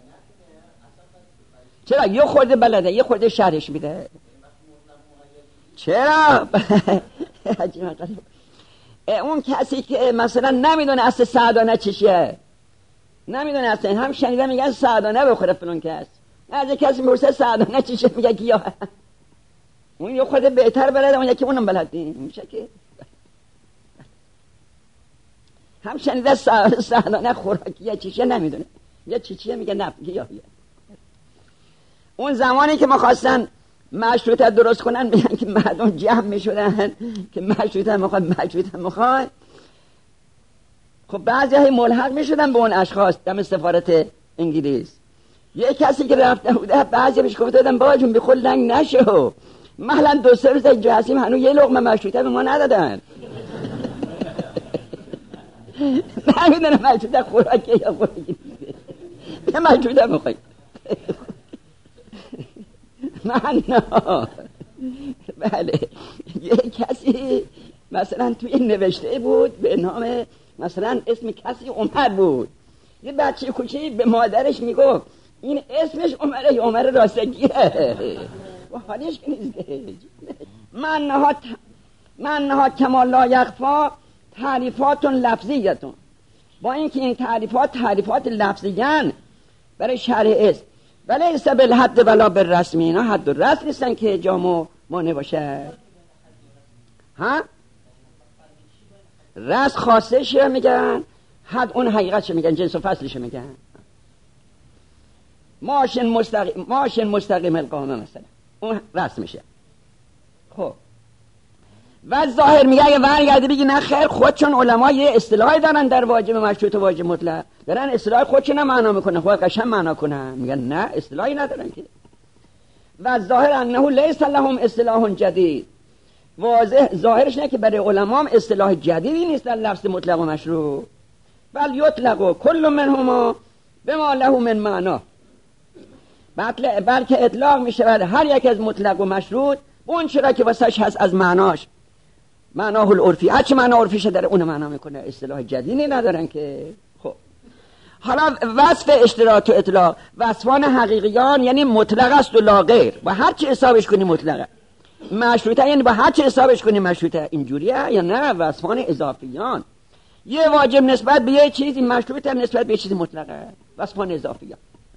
چرا؟ یه خورده بلده، یه خورده شرحش میده. چرا؟ اون کسی که مثلا نمیدونه اصل سعدانه چیشه، نمیدونه اصلا، هم شنیده میگن سعدانه بخوره فلان کس، از کسی میپرسه سعدانه چیشه میگه گیاه. اون یه خورده بهتر بلده، اون یکی اونم بلد نیست. میشه که هم شنیده سعدانه خوراکیه چیشه نمیدونه، یه چیچیه میگه نه گیاهیه. اون زمانی که ما خواستن مشروطه درست کنن میگن که مردم جمع میشدن که مشروطه میخواد مشروطه میخواد. خب بعضی های ملحق میشدن به اون اشخاص دم سفارت انگلیس. یه کسی که رفته بوده بعضی بهش گفته بودن بابا جون بخور لنگ نشو، مثلا دو سه روز اینجا هستیم هنوز یه لقمه مشروطه به ما ندادن. نمیدونم مشروطه خوراکه یا خوراکی نیست، مشروطه میخواد. من نه. بله یه کسی مثلا توی نوشته بود به نام مثلا اسم کسی عمر بود، یه بچه کوچی به مادرش میگفت این اسمش عمره، عمر راستگیه و حالش که نیست. من نها من نها کما لا یخفا تعریفاتون لفظیتون، با اینکه این تعریفات تعریفات لفظیان برای شرح اسم، ولی ایسا بالحد ولا بالرسمی، اینا حد و رسم نیستن که جامو مانع باشه. ها رسم خاصه شه میگن، حد اون حقیقت شه میگن، جنس و فصلش میگن. ماشین مستقیم ماشین مستقیم القامه مثلا اون رسم میشه. خب و ظاهر میگه اگه برگردی بگی نه خیر، خودشون علما یه اصطلاحی دارن در واجب مشروط و واجب مطلق، دارن اصطلاح خودشون معنا میکنن، خود قشنگ معنا کنن. میگن نه اصطلاحی ندارن که. و ظاهر انه لیس لهم اصطلاح جدید، واضح ظاهرش نه که برای علما هم اصطلاح جدیدی نیست در لفظ مطلق و مشروط، بل یطلق کل منهما بما له من معنا، بلکه اطلاق میشود هر یک از مطلق و مشروط اون چرا که واسش هست از معناش، معناه العرفی، هر چی معنی عرفیشه داره اون معنا میکنه، اصطلاح جدیدی ندارن که. خب حالا وصف اشتراط و اطلاق وصفان حقیقیان یعنی مطلق است و لا غیر، و هر چی حسابش کنی مطلقه. مشروطه یعنی با هر چی حسابش کنی مشروطه، اینجوریه یا نه؟ وصفان اضافیان، یه واجب نسبت به یه چیزی مشروطه، نسبت به یه چیزی مطلقه، وصفان اضافیان.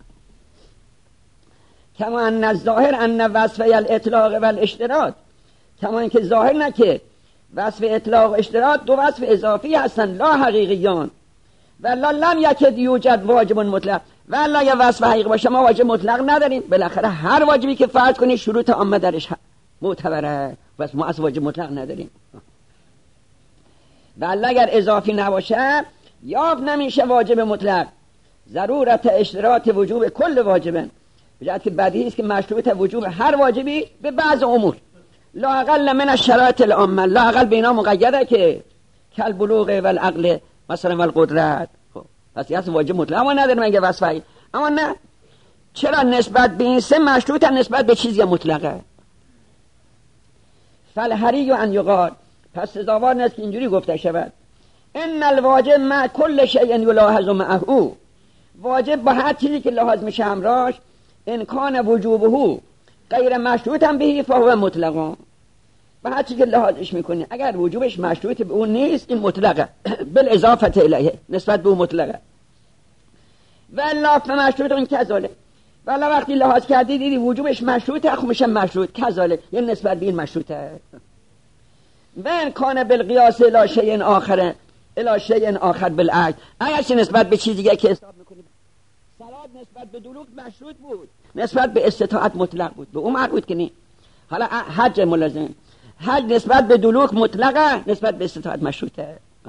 کما ان الظاهر ان وصف الاطلاق و الاشتراط، کما اینکه ظاهر نه که وصف اطلاق و اشتراط دو وصف اضافی هستن لا حقیقیان، ولا لم یکد یوجد واجب مطلق، ولا یه وصف حقیقی باشه ما واجب مطلق نداریم. بالاخره هر واجبی که فرض کنی شروط عامه درش معتبره، بس ما از واجب مطلق نداریم. ولی اگر اضافی نباشه یافت نمیشه واجب مطلق. ضرورت اشتراط وجوب کل واجبن، بجد که بدیهی است که مشروط وجوب هر واجبی به بعض امور، لا اقل من الشرایط العامه، لا اقل بینا مقیده که کل بلوغ و العقل مثلا و القدرت. خب پس یه واجب مطلق ما نداریم اگه وصفی، اما نه چرا نسبت به این سه مشروط نسبت به چیزی مطلقه. فالحری ان یقال، پس سزاوار نیست که اینجوری گفته شود ان الواجب مع کل شیء یلاحظ معه، واجب با هر چیزی که لحاظ میشه همراهش، ان کان وجوبه غیر مشروط هم بهی فهو مطلقا، با هر چیزی که لحاظش میکنه اگر وجوبش مشروط به اون نیست این مطلقه، بالاضافه الیه، نسبت به اون مطلقه. ولا فمشروط اون کذالک، ولا وقتی لحاظ کردی دیدی وجوبش مشروطه خب میشه مشروط کذالک، یعنی نسبت به این مشروطه. من کان بالقیاس الی شیء آخر الی شیء آخر بالعقل، اگر چه نسبت به چیزی که حساب میکنی صلات نسبت به دلوک مشروط بود، نسبت به استطاعت مطلق بود، به اون مربوط که نی. حالا حج ملازم، حج نسبت به دلوک مطلقه، نسبت به استطاعت مشروطه.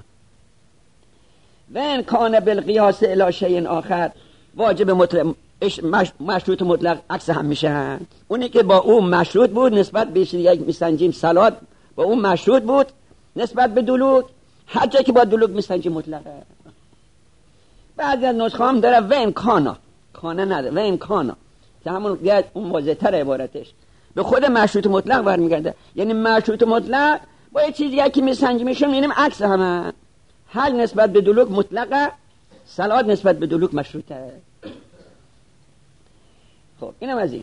من کان بالقیاس الی شیء آخر، واجب مطلق مشروط مطلق عکس هم میشه، اونی که با اون مشروط بود نسبت به چیزی میسنجیم صلات با اون مشروط بود نسبت به دلوک، حجی که با دلوک میسنجیم مطلقه. بعضی از نسخه هم داره و امکانا، کانه نداره و امکانا که همون اون واضح‌تر عبارتش به خود مشروط مطلق برمیگرده. یعنی مشروط مطلق با یه چیزی که میسنجیمشون می‌بینیم عکس همه. حج نسبت به دلوک مطلقه، صلات نسبت به دلوک مشروطه. خب اینم از این.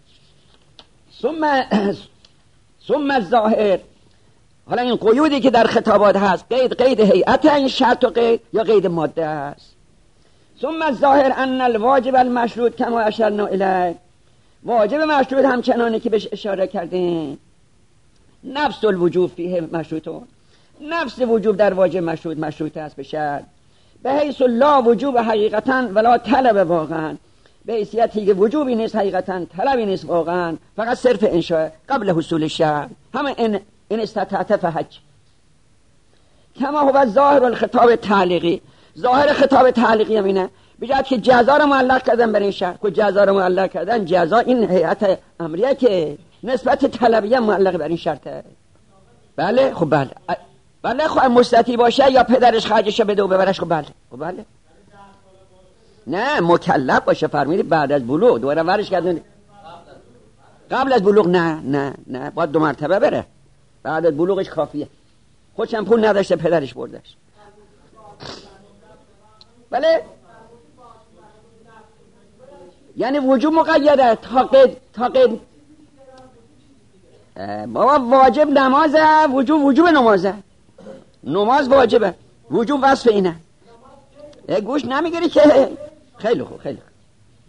ثم ثم الظاهر، حالا این قیودی که در خطابات هست، قید قید هیئت، این شرط و قید یا قید ماده است. ثم الظاهر ان الواجب المشروط کما اشرنا الیه، واجب مشروط همچنانی که بهش اشاره کردیم. نفس الوجوب فیه مشروطون، نفس وجوب در واجب مشروط مشروط است به شرط، به حیث لا وجوب حقیقتا ولا طلب واقعا، به حیثیتی که وجوبی نیست حقیقتا، طلبی نیست واقعا، فقط صرف انشاء قبل حصول شرط. همه این این استطاعت فحج. کما هو ظاهر الخطاب تعلیقی، ظاهر خطاب تعلیقی هم اینه بجد که جزا رو معلق کردن بر این شرط. که جزا رو معلق کردن، جزا این هیئت امریه که نسبت طلبیه معلق بر این شرطه. بله خب بله بله خب مستطیع باشه یا پدرش خرجش بده و ببرش، خب بله خب بله نه مکلف باشه. فرمودی بعد از بلوغ دوباره ورش کردن، قبل از بلوغ نه نه نه باید دو مرتبه بره. بعد از بلوغش کافیه. خودشم پول نداشته پدرش بردش. بله یعنی وجوب مقیده تا قید تا قید بابا واجب نمازه، وجوب وجوب نمازه، نماز واجبه، وجوب وصف اینه. گوش نمیگیری که خیلی خوب خیلی خوب.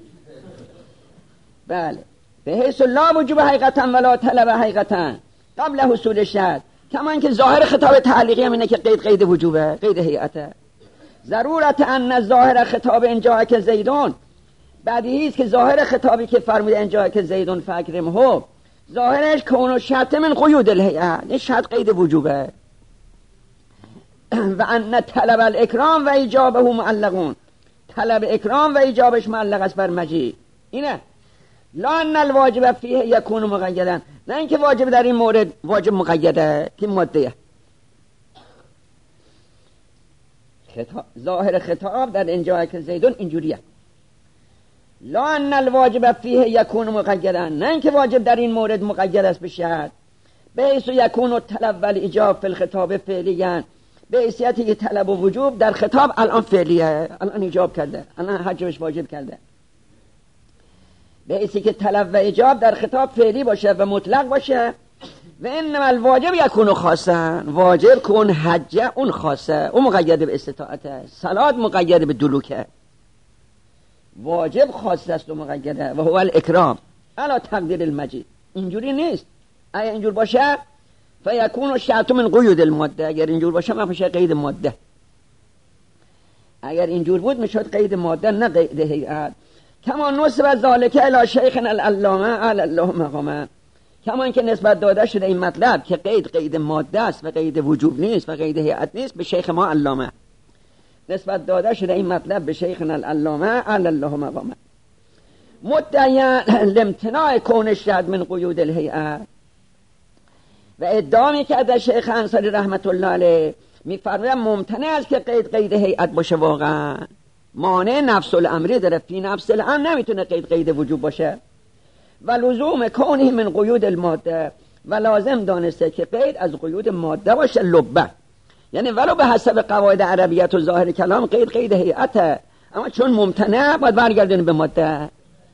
بله به حیث لا وجوب حقیقتا ولا طلب حقیقتا قبل حصول شرط، کما اینکه ظاهر خطاب تعلیقی هم اینه که قید قید وجوبه، قید هیئته. ضرورت ان ظاهر خطاب انجا که زیدون، بعدی است که ظاهر خطابی که فرمود انجا که زیدون فکرمه، ظاهرش کون و شرط من قیود الهیئه، این شرط قید وجوبه. و ان طلب الاکرام و ایجابه معلقون، طلب اکرام و ایجابش معلق است بر مجیء. اینه لا ان الواجب فیه یکون مقیدا، نه اینکه واجب در این مورد واجب مقیده که ماده. خطاب ظاهر خطاب در انجا که زیدون اینجوریه، لا ان الواجب فیه یکون مقیدا، نه اینکه واجب در این مورد مقید است به شرط. به حیث یکون الطلب والایجاب فی الخطاب فعلیاً، به حیثیتی که طلب و وجوب در خطاب الان فعلیه، الان ایجاب کرده، الان حجمش واجب کرده. به حیثی که طلب و ایجاب در خطاب فعلی باشه و مطلق باشه. و انما الواجب یکون خاصا، واجب کن حجه اون خاصه، اون مقید به استطاعته. صلات مقید به دلوکه، واجب خاص است و مقیده و هو الاکرام علی تقدیر المجید. اینجوری نیست. اگه اینجور باشه فیکون شرط من قیود الماده، اگر اینجور باشه ما میشه قید ماده. اگر اینجور بود میشد قید ماده نه قید هیئت. کما نسب ذالک الی شیخنا العلامه علی الله مقامه، کما اینکه نسبت داده شده این مطلب که قید قید ماده است و قید وجوب نیست و قید هیئت نیست به شیخ ما علامه. نسبت داده شده این مطلب به شیخنا العلامه علی الله مقامه، مدعیا لامتناع کون شد من قیود الهیئه. و ادعا میکرد شیخ انصاری رحمت الله علیه، میفرماید ممتنع است که قید قید هیئت باشه، واقعا مانع نفس الامری داره، فی نفس الامر نمیتونه قید قید وجوب باشه. و لزوم کونه من قیود الماده، و لازم دانسته که قید از قیود ماده باشه لبه، یعنی ولو به حسب قواعد عربیت و ظاهر کلام قید قید هیئته، اما چون ممتنع باید برگردونه به ماده.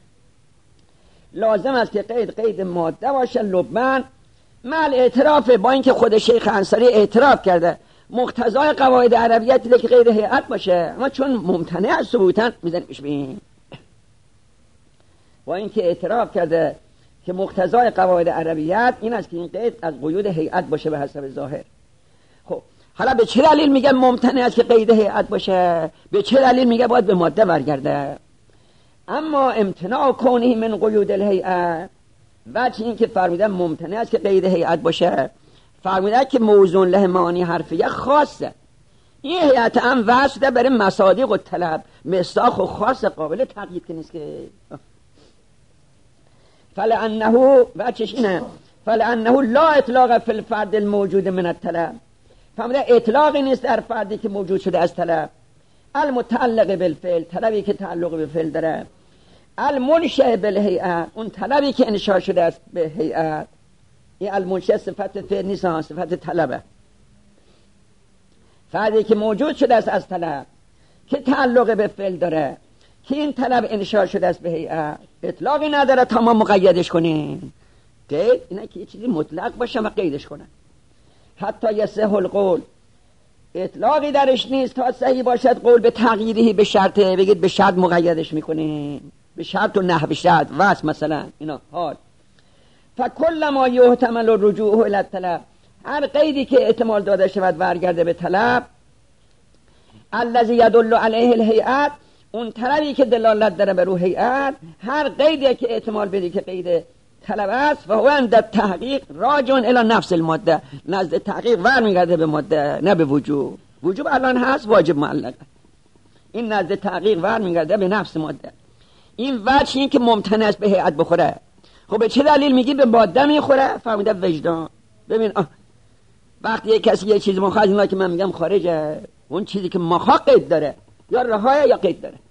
لازم است که قید قید ماده باشه لبن، مع اعتراف، با اینکه خود شیخ انصاری اعتراف کرده مقتضای قواعد عربیت دیگه که قید هیئت باشه، اما چون ممتنع ثبوتا میزنیمش بین. با اینکه اعتراف کرده که مقتضای قواعد عربیت این است که این قید از قیود هیئت باشه به حسب ظاهر. خب حالا به چه دلیل میگه ممتنع است که قید هیئت باشه؟ به چه دلیل میگه باید به ماده برگرده؟ اما امتناع کونه من قیود الهیئه، وجه این که فرمودن ممتنع است که قید هیئت باشه، فرمودن که موضوع له معانی حرفیه خاصه. این هیئت هم وصل برای مصادیق و طلب، مصداق و خاص قابل تقیید که نیست که. فلانه وجهش اینه، فلانه لا اطلاق فی الفرد الموجود من الطلب، فرمودن اطلاقی نیست در فردی که موجود شده از طلب. المتعلق بالفعل، طلبی که تعلق به فعل داره. المنشأ بالهیئت، اون طلبی که انشاء شده است به هیئت. این المنشأ صفت فعل نیست، صفت طلبه. فردی که موجود شده است از طلب که تعلق به فعل داره، که این طلب انشاء شده است به هیئت، اطلاقی نداره تا ما مقیدش کنیم. قید اینه که یه چیزی مطلق باشه و قیدش کنن. حتی یصح القول، اطلاقی درش نیست تا صحیح باشد قول به تغییری به شرطه، بگید به شرط مقیدش میکنیم، به شرط و نحو شرط واسه مثلا اینا حال. فکل ما یحتمل الرجوع الی الطلب، هر قیدی که احتمال داده شود برگرده به طلب، الذی یدل علیه الهیئت، اون طلبی که دلالت داره به رو هیئت، هر قیدی که احتمال بده که قید طلب است و هو عند التحقیق راجع الی نفس الماده، نزد تحقیق برمیگرده به ماده نه به وجوب. وجوب الان هست، واجب معلقه. این نزد تحقیق برمیگرده به نفس ماده. این وجه این که ممتنع است به هیئت بخوره. خب به چه دلیل میگی به ماده میخوره؟ فهمیده وجدان. ببین آه. وقتی یک کسی یه چیز مخالف اینا که من میگم خارجه، اون چیزی که مخا قید داره یا رهایه یا قید داره.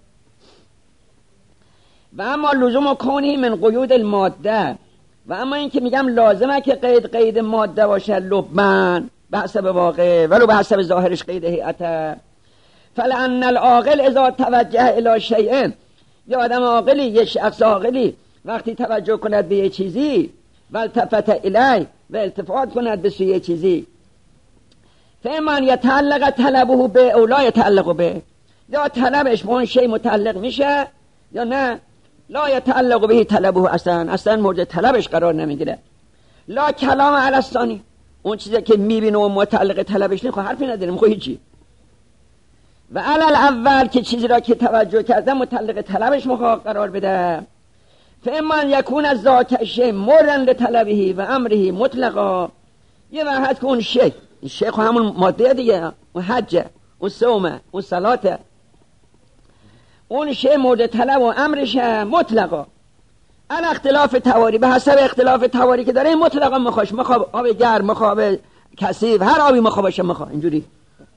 و اما لزوم کونی من قیود الماده، و اما این که میگم لازمه که قید قید ماده باشه لبن به حسب واقع ولو به حسب ظاهرش قید هیئت. فلان العاقل اذا توجه الی شیء، یا آدم عاقلی، یه شخص عاقلی وقتی توجه کند به یه چیزی و التفت الی، و التفات کند به سوی چیزی، فمن یتعلق طلبه به او لا یتعلق به، یا طلبش به اون شی متعلق میشه یا نه لا یتعلق به طلبه، اصلا اصلا مورد طلبش قرار نمیگیره. لا کلام علی الثانی، اون چیزی که میبینه و متعلق طلبش نیست حرفی نداره، میخواد هیچی. و علی الاول که چیزی را که توجه کرده متعلق طلبش مخواد قرار بده، فمن یکون از ذاک شی مورن لطلبه و امره مطلقا، یه وقت که اون شی شیخ همون ماده دیگه، اون حجه، اون صومه، اون صلاته، اون شی مورد طلب و امرش مطلقا. ال اختلاف تواری، به حسب اختلاف تواری که داره این مطلقا مخواش، مخواب آب گرم، مخواب کثیف، هر آبی مخواب باشه مخواب، اینجوری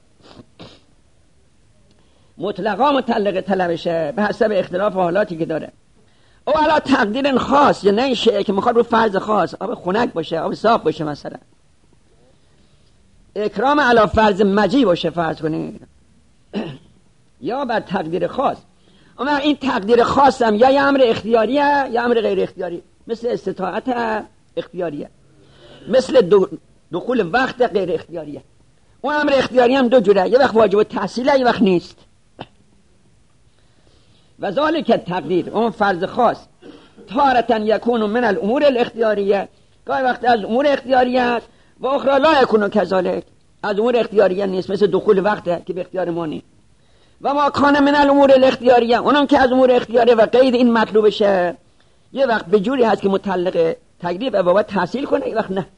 مطلقا متعلق طلبشه به حسب اختلاف حالاتی که داره. او علا تقدیر خاص، یا نه این شیء که مخواد رو فرض خاص، آب خنک باشه، آب صاف باشه، مثلا اکرام علا فرض مجی باشه فرض کنید، یا بر تقدیر خاص. اما این تقدیر خاص هم یا یه امر اختیاریه یا امر غیر اختیاری، مثل استطاعت اختیاریه، مثل دخول وقت غیر اختیاریه. اون امر اختیاری هم دو جوره، یه وقت واجب التحصیله، یه وقت نیست. و ذالک تقدیر، اون فرض خاص، تارة یکون من الامور الاختیاریه، گاهی وقت از امور اختیاریه است، و اخرى لا یکون کذالک، از امور اختیاریه نیست، مثل دخول وقته که به اختیار ما نیست. و ما کان من الامور الاختیاریه، اونم که از امور اختیاریه و قید این مطلوب شه، یه وقت به جوری هست که متعلق تکلیف و باید تحصیل کنه، یه وقت نه.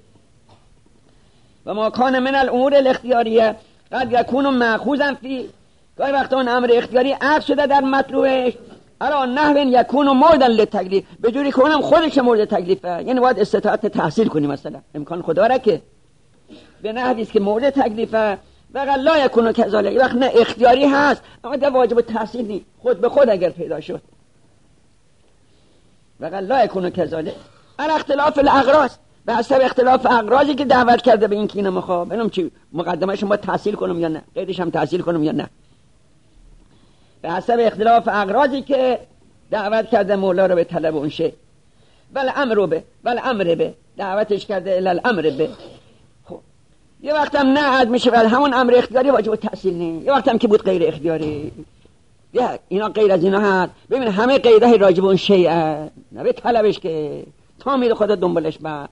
و ما کان من الامور الاختیاریه قد یکون مأخوذا فی، گاهی وقت اون امر اختیاری عکس شده در مطلوبش، الا نحو یکون موردا للتکلیف، به جوری که اونم خودش مورد تکلیفه، یعنی باید استطاعت تحصیل کنی، مثلا امکان خدا را که به نحوی است که مورد تکلیفه. و لا یکون کذالک، وقت نه اختیاری هست اما ده واجب تحصیل نیست، خود به خود اگر پیدا شد. و لا یکون کذالک ال اختلاف الاغراض، به حسب اختلاف اغراضی که دعوت کرده به این که اینو میخوام، ببینم چی مقدمه‌اش ما تحصیل کنم یا نه، قیدش هم تحصیل کنم یا نه، به حسب اختلاف اغراضی که دعوت کرده مولا رو به طلب اون شی. بل امر به بل امر به، دعوتش کرده الی الامر به. خب یه وقت هم نه عد میشه ولی همون امر اختیاری واجب تحصیل نیست، یه وقت هم که بود غیر اختیاری. یا اینا غیر از اینا هست. ببین همه قیده راجب اون شیء نه به طلبش که تا میره خدا دنبالش با